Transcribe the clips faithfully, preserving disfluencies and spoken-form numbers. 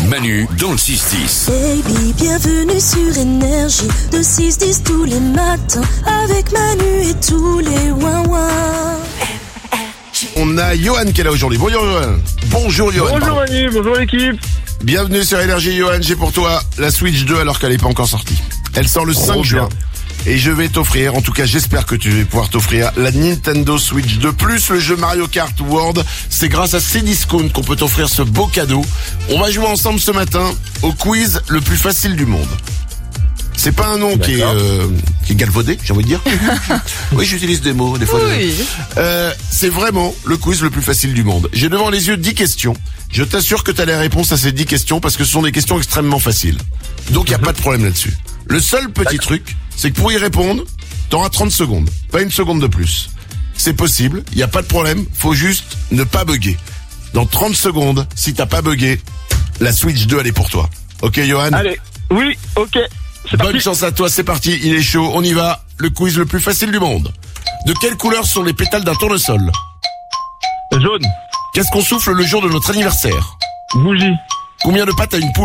Manu dans le six dix. Baby, bienvenue sur Énergie, de six dix tous les matins, avec Manu et tous les ouin-ouin. On a Johan qui est là aujourd'hui. Bonjour Johan. Bonjour Johan. Bonjour pardon. Manu, bonjour l'équipe. Bienvenue sur Énergie Johan, j'ai pour toi la Switch deux alors qu'elle n'est pas encore sortie. Elle sort le cinq juin. Et je vais t'offrir, en tout cas j'espère que tu vas pouvoir t'offrir la Nintendo Switch deux plus le jeu Mario Kart World. C'est grâce à Cdiscount qu'on peut t'offrir ce beau cadeau. On va jouer ensemble ce matin au quiz le plus facile du monde. C'est pas un nom qui est, euh, qui est galvaudé, j'ai envie de dire. Oui, j'utilise des mots, des fois. Oui. Euh, c'est vraiment le quiz le plus facile du monde. J'ai devant les yeux dix questions. Je t'assure que tu as les réponses à ces dix questions parce que ce sont des questions extrêmement faciles. Donc il n'y a pas de problème là-dessus. Le seul petit truc, c'est que pour y répondre, t'auras trente secondes. Pas une seconde de plus. C'est possible, il n'y a pas de problème, faut juste ne pas bugger. Dans trente secondes, si t'as pas bugué, la Switch deux elle est pour toi. Ok Johan ? Allez, oui, ok. C'est Bonne parti. chance à toi, c'est parti, il est chaud, on y va. Le quiz le plus facile du monde. De quelle couleur sont les pétales d'un tournesol ? Jaune, Qu'est-ce qu'on souffle le jour de notre anniversaire ? bougie, Combien de pattes a une poule ?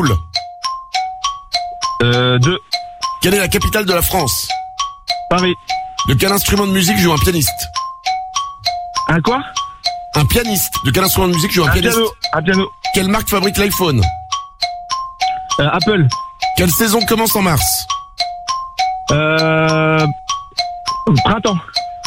euh, deux, Quelle est la capitale de la France ? Paris. De quel instrument de musique joue un pianiste ? Un quoi? Un pianiste. De quel instrument de musique joue un, Un pianiste ? piano, un piano. Quelle marque fabrique l'iPhone ? Euh, Apple. Quelle saison commence en mars ? Euh, printemps. Combien ?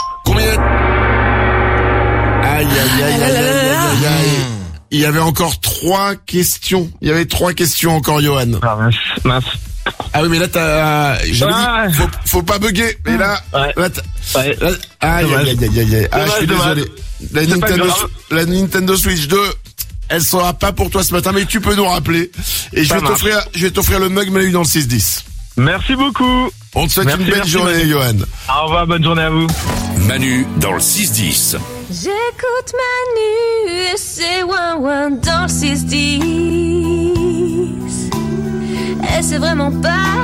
Aïe, aïe, aïe, aïe, aïe, aïe, aïe. Il y avait encore trois questions. Il y avait trois questions encore, Johan. Ah mince, mince. Ah oui, mais là, t'as... J'avais Ouais. dit, faut, faut pas bugger. Mais là... Ouais. là, t'as- Ouais. là- aïe, Dommage. aïe, aïe, aïe, aïe. Ah, je suis Dommage, désolé. La C'est pas Nintendo, grave. la Nintendo Switch deux, elle sera pas pour toi ce matin, mais tu peux nous rappeler. Et je Ça vais marche. t'offrir, je vais t'offrir le mug Manu dans le six dix. Merci beaucoup. On te souhaite Merci, une belle merci, journée, Manu. Johan. Au revoir, bonne journée à vous. Manu dans le six dix. J'écoute Manu et c'est ouin-ouin dans le six dix. Et c'est vraiment pas